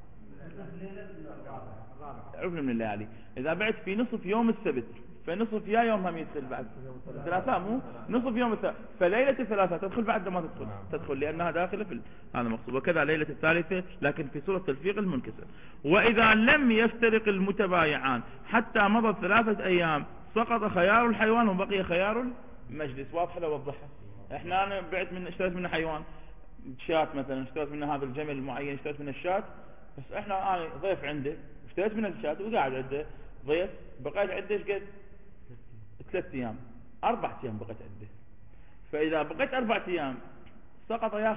عرفنا من الليالي. إذا بعت في نصف يوم السبت فنصف يا يوم هم يدخل بعد ثلاثاء، مو نصف يوم الثالث، فليلة الثلاثاء تدخل بعد ما تدخل لأنها داخلة في هذا مقصود. وكذا ليلة الثالثة لكن في صورة تلفيق المنكسر. وإذا لم يفترق المتبايعان حتى مضت 3 أيام سقط خيار الحيوان وبقي خيار المجلس. واضحة لو وضحها. احنا أنا بعت من اشتريت منه حيوان شات مثلا، اشتريت منه هذا الجمل المعين، اشتريت منه الشات، بس احنا انا ضيف عنده اشتريت منه الشات وقاعد عنده ضيف، بقيت عنده ايش قد 3 أيام 4 أيام بقيت عنده. فإذا بقيت 4 أيام سقط يا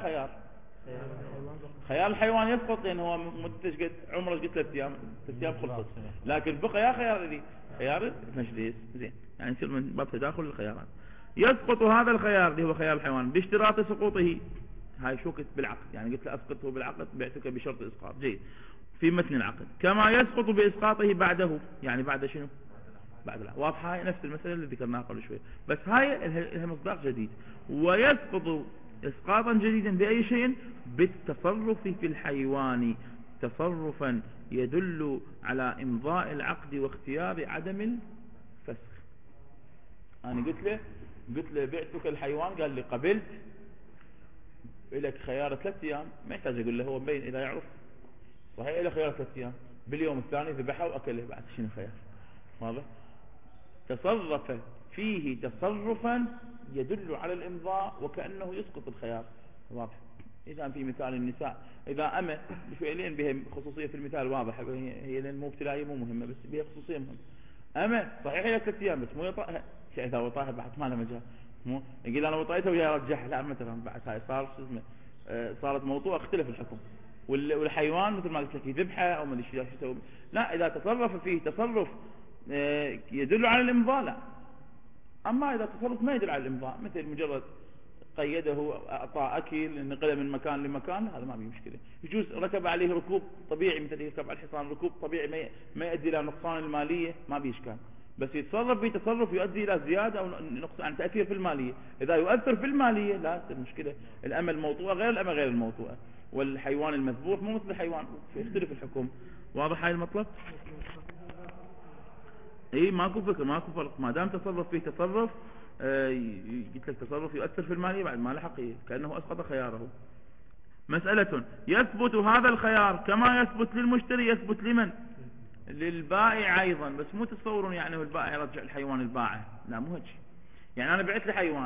خيار الحيوان يسقط، لأن هو مدته قد عمره قد 3 أيام 3 أيام خلصت، لكن بقى يا خيار المجلس. زين يعني يصير من باب تداخل الخيارات. يسقط هذا الخيار اللي هو خيار الحيوان باشتراط سقوطه. هاي شو قلت بالعقد، يعني قلت له اسقطه بالعقد بعتك بشرط اسقاط. جيد في متن العقد. كما يسقط باسقاطه بعده، يعني بعد شنو؟ بعد العقد. واضحه هاي نفس المساله اللي ذكرناها قبل شوي، بس هاي لها مصداق جديد. ويسقط اسقاطا جديدا باي شيء؟ بالتصرف في الحيوان تصرفا يدل على امضاء العقد واختيار عدم الفسخ. انا قلت له بعتك الحيوان، قال لي قبلت، لك خيار 3 أيام، ما يحتاج اقول له، هو مبين اذا يعرف صحيح له خيار 3 أيام. باليوم الثاني ذبحه واكله بعد شنو خيار. واضح؟ تصرف فيه تصرفا يدل على الامضاء وكأنه يسقط الخيار. واضح؟ اذا في مثال النساء اذا اما فعليا بها خصوصيه في المثال واضحه، هي لان مو ابتلائيه مو مهمه، بس بها خصوصيه مهمه. اما صحيح هي 3 أيام بس مو يطأها، اذا وطاها بعد ما له مجال، مو يقول انا وطيته ويا رجعها، لا مثلا بعد هاي صار شو اسمه صارت موضوع اختلف الحكم. والحيوان مثل ما قلت لك يذبحه او ما ادري شو يسوي. لا اذا تصرف فيه تصرف يدل على الامضاء لا. اما اذا تصرف ما يدل على الامضاء، مثل مجرد قيده اعطاه اكل نقله من مكان لمكان، هذا ما فيه مشكله. يجوز ركب عليه ركوب طبيعي مثل يركب على الحصان ركوب طبيعي ما يؤدي الى نقصان الماليه، ما فيه اشكال. بس يتصرف في تصرف يؤدي الى زياده او نقصان تاثير في الماليه. اذا يؤثر في الماليه لا تصير مشكله. الامه الموطوءه غير الامه غير الموطوءه، والحيوان المذبوح مو مثل الحيوان، فيختلف الحكم. واضح هاي المطلب؟ اي ماكو فكر ماكو فرق، ما دام تصرف فيه تصرف قلت لك تصرف يؤثر في الماليه بعد ما لحق كانه اسقط خياره. مساله يثبت هذا الخيار كما يثبت للمشتري، يثبت لمن؟ للبائع ايضا، بس مو تصورون يعني هو البائع يرجع الحيوان البائع، لا مو هيك. يعني انا بعت لي حيوان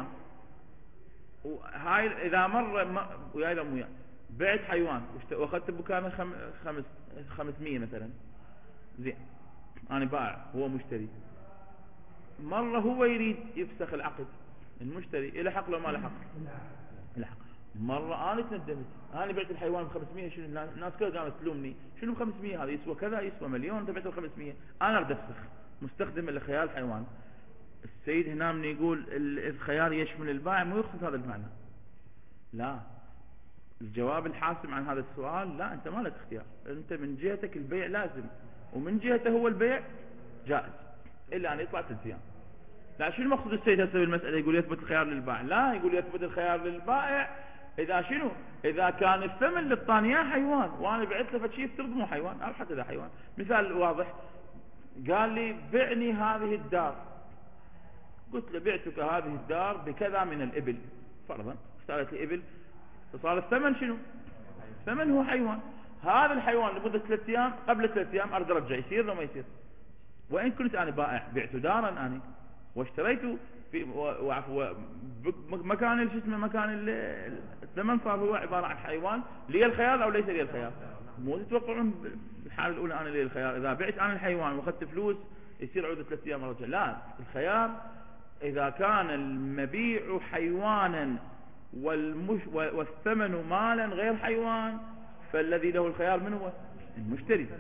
وهاي اذا مر وياي لا مو بعت حيوان واخذت بكامل 500 مثلا، زين انا بائع هو مشتري، مره هو يريد يفسخ العقد، المشتري له حق لو ما له حق؟ له حق. مره انا تندمت، انا بعت الحيوان ب 500، شنو الناس كلها قامت تلومني، شنو ب 500 هذا يسوى كذا يسوى مليون، انت بعته ب 500، انا اريد افسخ مستخدم لخيار الحيوان. السيد هنا من يقول الخيار يشمل البائع، مو يقصد هذا المعنى. لا، الجواب الحاسم عن هذا السؤال لا، انت ما لك اختيار، انت من جهتك البيع لازم، ومن جهته هو البيع جائز الا ان يطلع تنسيان. لا، شو المقصود السيد هسه بالمساله؟ يقول يثبت الخيار للبائع، لا، يقول يثبت الخيار للبائع اذا شنو؟ اذا كان الثمن اللي اعطاني اياه حيوان وانا بعت له فشي يفترض مو حيوان، او حتى اذا حيوان. مثال واضح، قال لي بعني هذه الدار، قلت له بعتك هذه الدار بكذا من الابل فرضا، اشتريت لي ابل، فصار الثمن شنو؟ الثمن هو حيوان. هذا الحيوان لمده 3 ايام، قبل 3 ايام اريد ارجع، يصير لو ما يصير؟ وان كنت انا بائع بعت دارا انا واشتريته في مكان شو اسمه مكان الثمن صار هو عباره عن حيوان، لي الخيار او ليس لي الخيار؟ مو تتوقعون بالحاله الاولى انا لي الخيار، اذا بعت انا الحيوان واخذت فلوس يصير عوده 3 ايام ارجع؟ لا، الخيار اذا كان المبيع حيوانا والثمن مالا غير حيوان، فالذي له الخيار من هو؟ المشتري.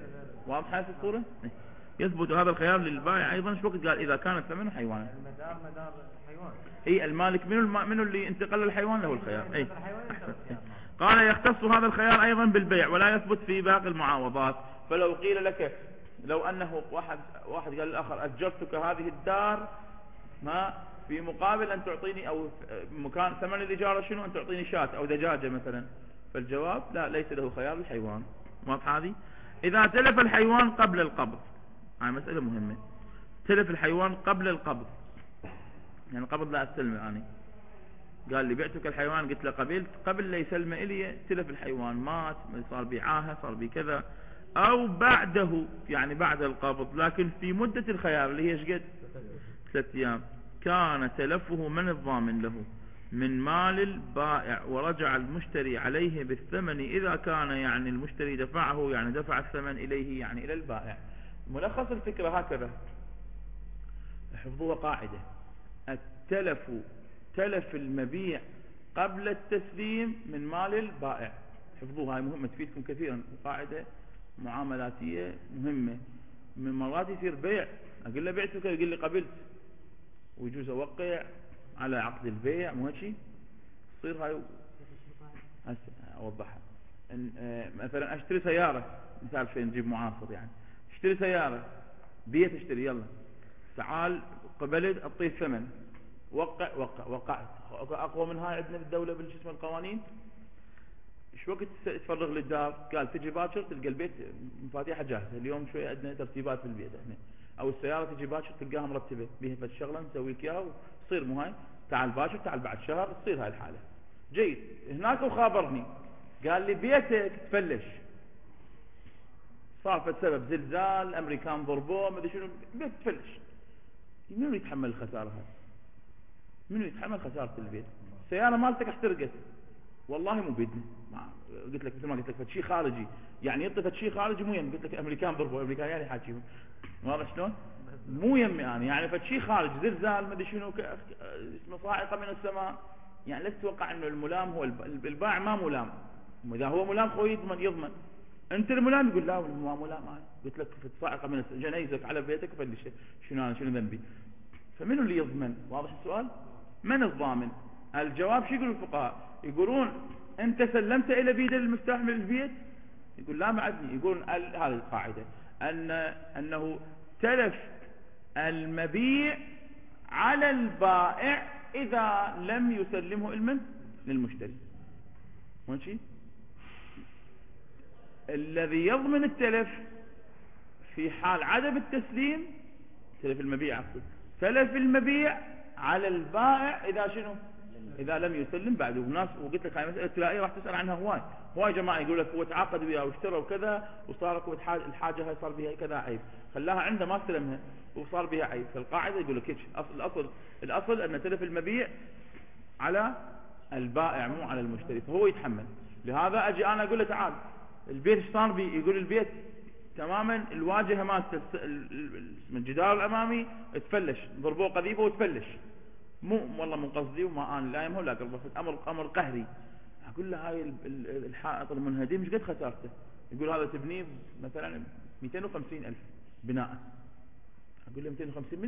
واضح هذه الصورة؟ يثبت هذا الخيار للبائع أيضا. شو وقت قال إذا كان الثمن حيوانا؟ المدار مدار حيوان. اي المالك منو اللي انتقل الحيوان له الخيار. اي قال يختص هذا الخيار ايضا بالبيع ولا يثبت في باقي المعاوضات. فلو قيل لك لو انه واحد قال للاخر اجرتك هذه الدار ما في مقابل ان تعطيني او مكان ثمن الاجاره شنو ان تعطيني شاة او دجاجه مثلا، فالجواب لا ليس له خيار الحيوان. واضح هذه؟ اذا تلف الحيوان قبل القبض، هاي مسألة مهمة. تلف الحيوان قبل القبض، يعني القبض لا استلمه يعني، قال لي بعتك الحيوان قلت له قبلت، قبل لا يسلمه إلي تلف الحيوان، مات، صار بعاهة، صار بكذا، أو بعده يعني بعد القبض لكن في مدة الخيار اللي هي ايش قد 3 أيام، كان تلفه من الضامن له من مال البائع ورجع المشتري عليه بالثمن إذا كان يعني المشتري دفعه يعني دفع الثمن إليه يعني إلى البائع. ملخص الفكرة هكذا، حفظوها قاعدة: التلف تلف المبيع قبل التسليم من مال البائع. حفظوها، هاي مهمة تفيدكم كثيرا، قاعدة معاملاتية مهمة. من مرات يصير بيع أقول له بعتك يقول لي قبلت، ويجوز أوقع على عقد البيع، مو هيك تصير هاي. هسه أوضحها. مثلا أشتري سيارة، مثال شيء نجيب معاصر يعني، اشتري سيارة بيت، اشتري يلا تعال قبلت اعطيه الثمن، وقعت. اقوى من هاي عندنا بالدولة بالجسم القوانين. ايش وقت تفرغ للدار؟ قال تجي باكر تلقى البيت مفاتيحه جاهزه. اليوم شوي عندنا ترتيبات في البيت احنا، او السياره تجي باكر تلقاها مرتبه بها فد شغله نسوي لك اياها وتصير، مو هاي تعال باكر تعال بعد شهر تصير هاي الحاله. جيد هناك وخابرني قال لي بيتك تفلش، صار في سبب زلزال، امريكان ضربوه، ما ادري شنو، البيت تفلش. منو يتحمل الخساره هاي؟ منو يتحمل خساره البيت؟ السياره مالتك احترقت، والله مو بيدنا، قلت لك مثل ما قلت لك فد شيء خارجي، يعني يطلع فد شيء خارجي مو يم، قلت لك امريكان ضربوا، امريكان يعني حاكيهم، واضح شلون؟ مو يمي انا، يعني فد شيء خارجي، زلزال ما ادري شنو، اسمه صاعقه من السماء، يعني لا تتوقع انه الملام هو البائع، ما ملام. اذا هو ملام خوي يضمن. انت الملام يقول لا ما ملام انا، قلت لك فد صاعقه من جنيزك على بيتك فد شنو انا شنو ذنبي؟ فمنو اللي يضمن؟ واضح السؤال؟ من الضامن؟ الجواب شو يقول الفقهاء؟ يقولون انت سلمت الى بيد المفتاح من البيت؟ يقول لا ما عدني. يقولون هذه القاعدة انه تلف المبيع على البائع اذا لم يسلمه المن للمشتري. ماشي؟ الذي يضمن التلف في حال عدم التسليم، تلف المبيع عفوا، تلف المبيع على البائع اذا شنو؟ اذا لم يسلم بعده. وناس وقلت لك هاي مساله تلاقيها راح تسال عنها هواي جماعه يقول لك هو تعاقد وياه واشترى وكذا وصار اكو الحاجه هاي صار بها كذا عيب، خلاها عنده ما استلمها وصار بها عيب. فالقاعده يقول لك الاصل ان تلف المبيع على البائع مو على المشتري، فهو يتحمل. لهذا اجي انا اقول له تعال البيت ايش صار بي؟ يقول البيت تماما الواجهه مالته الجدار الامامي تفلش، ضربوه قذيفه وتفلش، مو والله مو قصدي وما انا لا يمه لا قلبه، امر قهري. اقول له هاي الحائط المنهدم ايش قد خسارته؟ يقول هذا تبنيه مثلا 250,000 بناء. اقول له 250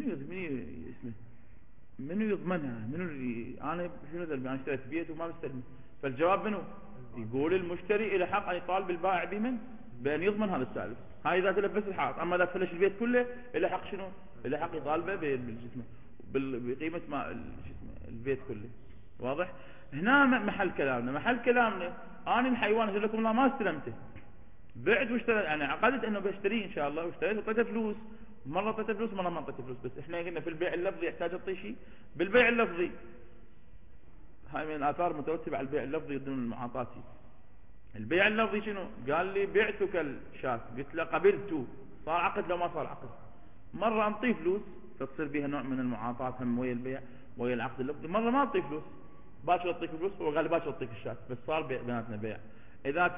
منو يضمنها؟ انا شنو ذنبي؟ انا اشتريت بيت وما مستلم. فالجواب منو؟ يقول المشتري له حق ان يطالب البائع بمن؟ بان يضمن هذا السالف. هاي اذا تلف بس الحائط، اما اذا فلش البيت كله له حق شنو؟ له حق يطالبه بقيمه ما البيت كله. واضح؟ هنا محل كلامنا انا الحيوان اقول لكم لا ما استلمته، بعت واشتريت، انا عقدت انه بشتريه ان شاء الله واشتريت وطيته فلوس، مره طيته فلوس مره ما طيته فلوس. بس احنا قلنا في البيع اللفظي يحتاج اعطي شيء. بالبيع اللفظي هاي من الاثار المترتبه على البيع اللفظي ضمن المعاطاه. البيع اللفظي شنو؟ قال لي بعتك الشاة، قلت له قبلته، صار عقد لو ما صار عقد. مره انطيه فلوس فتصير بها نوع من المعاطاه هم ويا البيع ويا العقد اللفظي، مره ما اعطيه فلوس، باكر اعطيك فلوس هو قال باكر اعطيك الشاة، بس صار بيناتنا بيع. اذا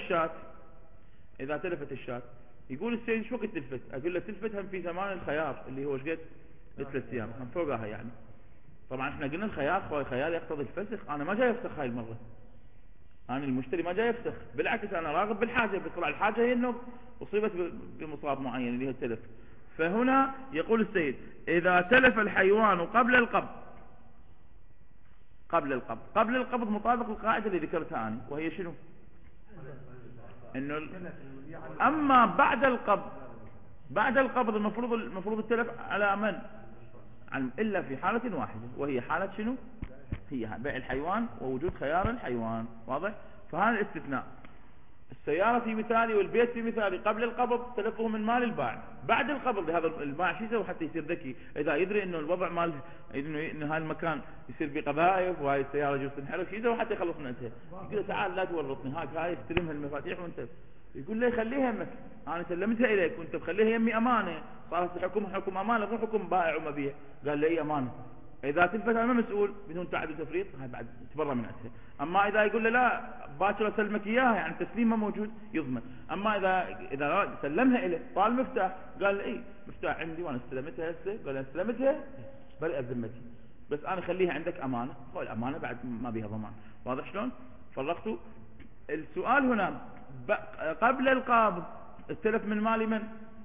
تلفت الشاة يقول السيد ايش وقت تلفت؟ اقول له تلفت هم في زمان الخيار اللي هو ايش قد؟ 3 ايام، هم فوقها يعني. طبعا احنا قلنا الخيار يقتضي الفسخ، انا ما جاي افسخ هاي المره، انا المشتري ما جاي يفسخ، بالعكس انا راغب بالحاجه، بيطلع الحاجه هي انه أصيبت بمصاب معين اللي هو التلف. فهنا يقول السيد إذا تلف الحيوان قبل القبض، قبل القبض مطابق القاعدة اللي ذكرتها أنا، وهي شنو؟ إنه أما بعد القبض المفروض التلف على من؟ إلا في حالة واحدة، وهي حالة شنو؟ هي بيع الحيوان ووجود خيار الحيوان. واضح؟ فهذا الاستثناء. السيارة في مثالي والبيت في مثالي قبل القبض تلفه من مال البائع. بعد القبض هذا البائع شو يسوي حتى يصير ذكي؟ إذا يدري إنه الوضع مال إنه هذا المكان يصير بقذائف وهاي السيارة جزء تنحرق، شو يسوي حتى يخلص من أنتها؟ يقول له تعال لا تورطني، هاي استلمها المفاتيح وأنت. يقول له خليها يمك، أنا سلمتها إليك وأنت بخليها يمي أمانة، صارت حكم أمانة مو حكم بائع ومبيع. قال لي إيه أمانة. إذا تلفت أنا مسؤول بدون تعدي وتفريط، هاي بعد تبرى من عندها. أما إذا يقول له لا باكر أسلمك إياها، يعني التسليم ما موجود، يضمن. أما إذا سلمها إليه طال مفتاح، قال له إيه مفتاح عندي وأنا استلمتها هسه، قال له استلمتها برئ بذمتي، بس أنا خليها عندك أمانة، هو الأمانة بعد ما بيها ضمان. واضح شلون؟ فرقتوا. السؤال هنا قبل القبض التلف من مال من؟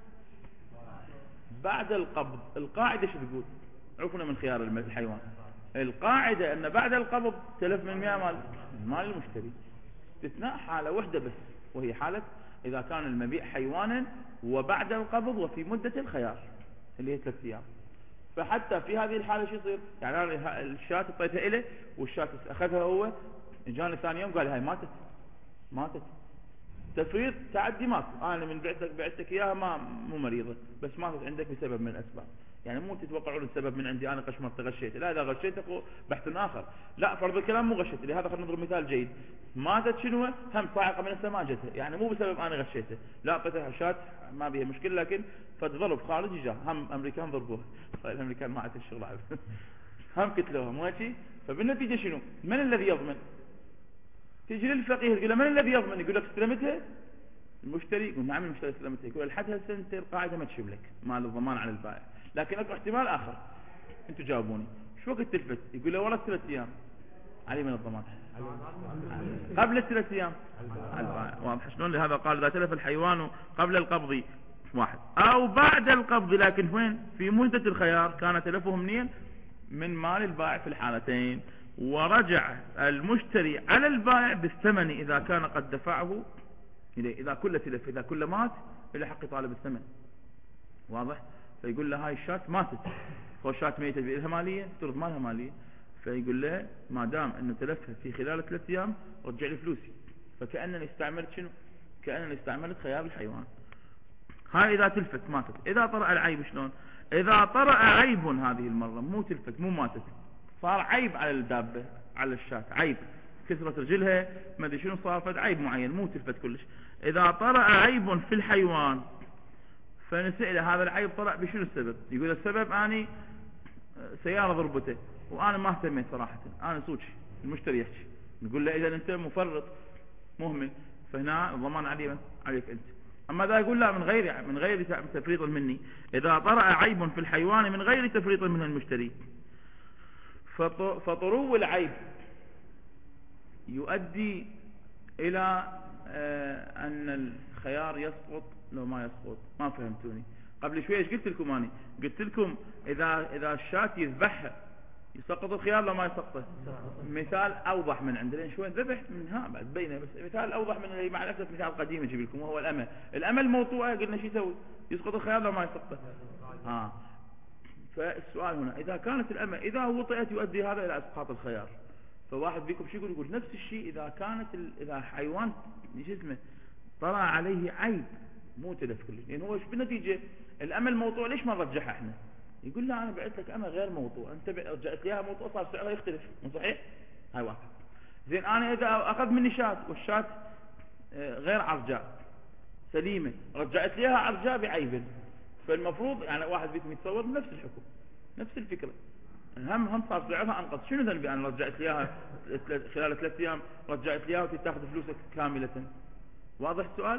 بعد القبض. القاعدة شو تقول؟ عرفنا من خيار الحيوان. القاعدة أن بعد القبض تلف من مال المشتري، استثناء حالة واحدة بس، وهي حالة إذا كان المبيع حيوانا وبعد القبض وفي مدة الخيار اللي هي 3 أيام. فحتى في هذه الحالة شو يصير؟ يعني أنا الشاة اعطيتها إليه والشاة أخذها هو، جاني ثاني يوم قال هاي ماتت تفريط تعدي ماكو، أنا من بعتك إياها مو مريضة، بس ماتت عندك بسبب من الأسباب. يعني مو تتوقعون السبب من عندي أنا قشمرت غشيت، لا إذا غشيت بحث آخر. لا فرض الكلام مو غشيت، لهذا خلينا نضرب مثال جيد. ماتت شنو؟ هم صاعقة من السماجتها، يعني مو بسبب أنا غشيته، لا قتلها شات ما بيها مشكلة، لكن فتضرب خارجي جاء هم أمريكان ضربوها. طيب الأمريكان ما عاد الشغل عاد هم قتلوها ماشي. فبالنتيجة شنو؟ من الذي يضمن؟ تيجي للفقيه تقول له من الذي يضمن؟ يقول لك استلمتها المشتري، يقول نعم المشتري استلمتها، يقول لحد هسه انت القاعده ما تشملك مال الضمان على البائع، لكن اكو احتمال اخر انتم جاوبوني. شو وقت تلفت؟ يقول له ورا 3 ايام علي من الضمان، قبل 3 ايام على البائع. واضح شلون؟ لهذا قال اذا تلف الحيوان قبل القبض واحد او بعد القبض، لكن وين؟ في مدة الخيار كان تلفه منين؟ من مال البائع في الحالتين، ورجع المشتري على البائع بالثمن إذا كان قد دفعه إليه. إذا كل تلف، إذا كل مات إلى حق طالب الثمن. واضح؟ فيقول له هاي الشاة ماتت، هو الشاة ميتة بإلها مالية، ترد مالها مالية، فيقول له ما دام أنه تلفها في خلال 3 أيام رجع لي فلوسي، فكأنني استعملت شنو؟ كأنني استعملت خيار الحيوان. هاي إذا تلفت ماتت. إذا طرأ العيب شلون؟ إذا طرأ عيب هذه المرة مو تلفت مو ماتت، صار عيب على الدابة على الشاة، عيب كسرت رجلها ما ادري شنو صار، فد عيب معين مو تلفت كلش. إذا طرأ عيب في الحيوان فنسأل هذا العيب طرأ بشنو السبب؟ يقول السبب أني سيارة ضربته وأنا ما اهتميت صراحة، أنا صوتي المشتري يحكي، نقول له إذا أنت مفرط مهمل فهنا الضمان عليك أنت. أما إذا يقول لا من غير تفريط مني، إذا طرأ عيب في الحيوان من غير تفريط من المشتري فطرو العيب يؤدي إلى أن الخيار يسقط لو ما يسقط. ما فهمتوني قبل شوية ايش قلت لكم؟ أنا قلت لكم إذا الشاة يذبحها يسقط الخيار لو ما يسقطه. مثال أوضح من عندنا شوي ذبح منها بعد بينه، بس مثال أوضح من اللي مع الأسف مثال قديم أجيب لكم وهو الأمة الموطوءة. قلنا شو يسوي؟ يسقط الخيار لو ما يسقطه. فالسؤال هنا إذا كانت الأمة إذا وطئت يؤدي هذا إلى إسقاط الخيار. فواحد بيكم شو يقول نفس الشيء إذا كانت إذا حيوان اسمه طلع عليه عيب مو تلف كله، لأن هو بالنتيجة الأمة الموضوع ليش ما نرجعها احنا؟ يقول لا أنا بعت لك أمة غير موضوع، أنت رجعت لي اياها موضوع صار سعرها يختلف، مو صحيح؟ هاي واحد. زين أنا إذا أخذ مني شاة والشاة غير عرجاء سليمة رجعت لي اياها عرجاء بعيب، فالمفروض يعني واحد بيكم يتصور نفس الحكم نفس الفكرة، هم صار سعرها أنقص. شنو ذنبي أنا رجعت لي اياها خلال 3 أيام رجعت لي اياها وتاخذ فلوسك كاملة؟ واضح السؤال؟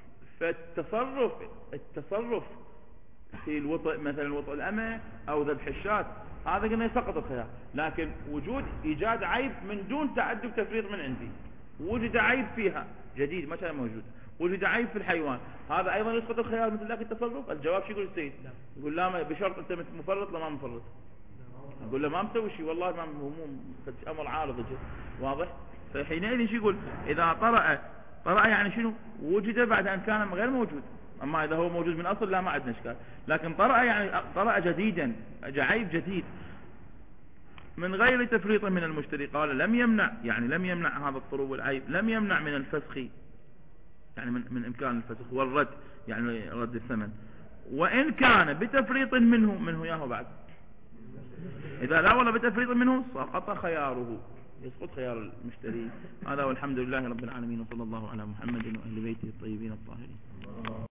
فالتصرف في الوطء مثلا وطء الأمة أو ذبح الشاة هذا قلنا يسقط الخيار، لكن وجود إيجاد عيب من دون تعدي وتفريط من عندي، وجد عيب فيها جديد ما كان موجود، وجد عيب في الحيوان، هذا أيضا يسقط الخيار مثل ذاك التصرف؟ الجواب شو يقول السيد؟ يقول لا بشرط أنت مفرط لا ما مفرط. أقول له ما مسوي شيء والله ما هو أمر عارض جدا واضح. فحينئذ شو يقول؟ إذا طرأ يعني شنو؟ وجد بعد أن كان غير موجود. أما إذا هو موجود من أصل لا ما عندنا إشكال، لكن طرأ يعني طرأ جديدا، عيب جديد من غير تفريط من المشتري. قال لم يمنع، يعني لم يمنع هذا الطروب والعيب، لم يمنع من الفسخ، يعني من إمكان الفسخ والرد، يعني رد الثمن، وإن كان بتفريط منه ياهو بعد. إذا لا والله بتفريط منه سقط خياره، يسقط خيار المشتري. هذا والحمد لله رب العالمين، وصلى الله على محمد وأهل بيته الطيبين الطاهرين.